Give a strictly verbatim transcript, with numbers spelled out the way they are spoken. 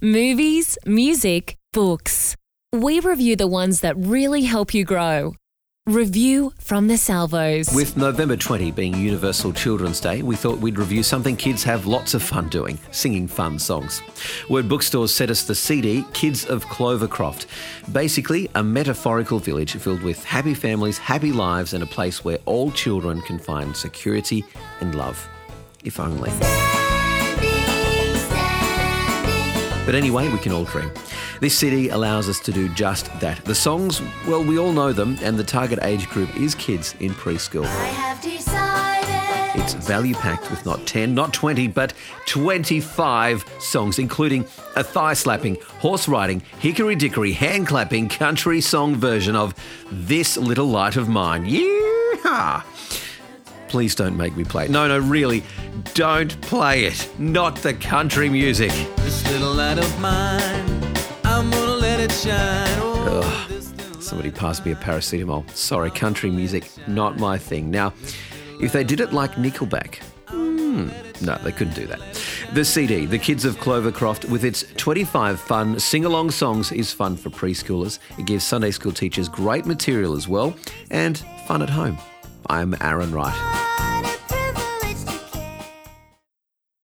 movies, music, books. We review the ones that really help you grow. Review from the Salvos. With November twentieth being Universal Children's Day, we thought we'd review something kids have lots of fun doing, singing fun songs. Word Bookstores sent us the C D, Kids of Clovercroft. Basically, a metaphorical village filled with happy families, happy lives, and a place where all children can find security and love. If only. Standing, standing. But anyway, we can all dream. This C D allows us to do just that. The songs, well, we all know them, and the target age group is kids in preschool. I have decided. It's value-packed with not ten, not twenty, but twenty-five songs, including a thigh-slapping, horse-riding, hickory-dickory, hand-clapping country song version of This Little Light of Mine. Yeah! Please don't make me play it. No, no, really, don't play it. Not the country music. This little light of mine, I'm gonna let it shine. Oh, Ugh. this little Somebody passed me a paracetamol. Sorry, country music, not my thing. Now, if they did it like Nickelback, hmm, no, they couldn't do that. The C D, The Kids of Clovercroft, with its twenty-five fun sing-along songs, is fun for preschoolers. It gives Sunday school teachers great material as well, and fun at home. I'm Aaron Wright.